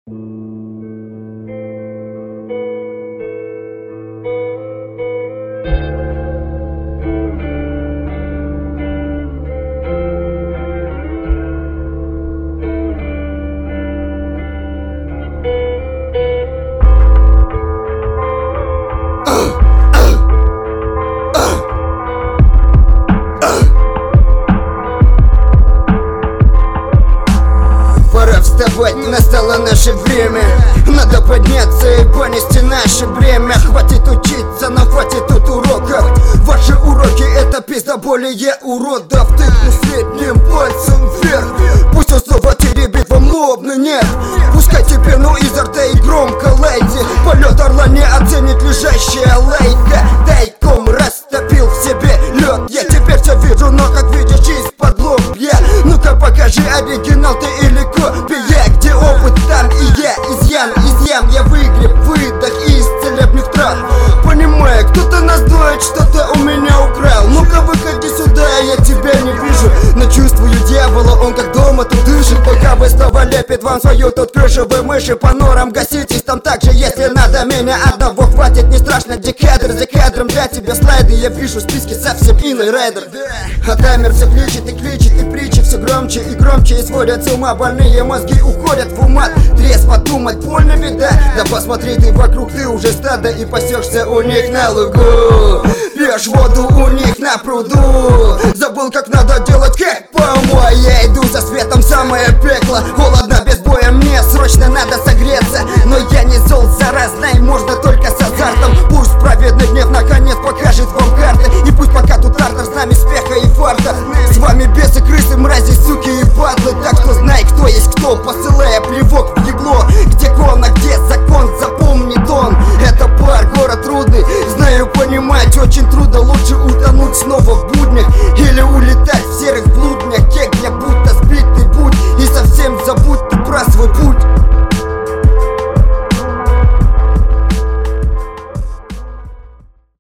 Настало наше время, надо подняться и понести наше бремя. Хватит учиться, но хватит тут уроков. Ваши уроки — это пиздоболее уродов. Тыкну средним пальцем вверх, пусть он снова теребит вам лобный нерв. Пускай теперь изо рта и громко лейди. Полет орла не оценит лежащая лейка. Тайком растопил в себе лед. Я теперь все вижу, но как видишь из-под лобья. Ну-ка покажи, оригинал ты или копия. Где опыт, там и я. Изъян я выгреб, выдох из целебных трав. Понимаю, кто-то нас дует, что-то у меня украл. Ну-ка выходи сюда, я тебя не вижу, но чувствую дьявола, он как дома тут дышит. Пока вы снова лепит вам свою тут крышу, вы мыши по норам гаситесь там так же, если надо. Меня одного хватит, не страшно, декадр за кадром. Для тебя слайды, я вижу списки совсем иной рейдер. А таймер все кличет, и притчи все громче и громче. И сводят с ума больные мозги, уходят в умат. Трезво думать больно, вида. Да посмотри ты вокруг, ты уже стадо, и пасешься у них на лугу. Пьешь воду у них на пруду. Забыл, как надо делать кэп-пому. А я иду за светом, самое пекло. Холодно без боя, мне срочно надо согреться. Но я не зол, заразный, можно только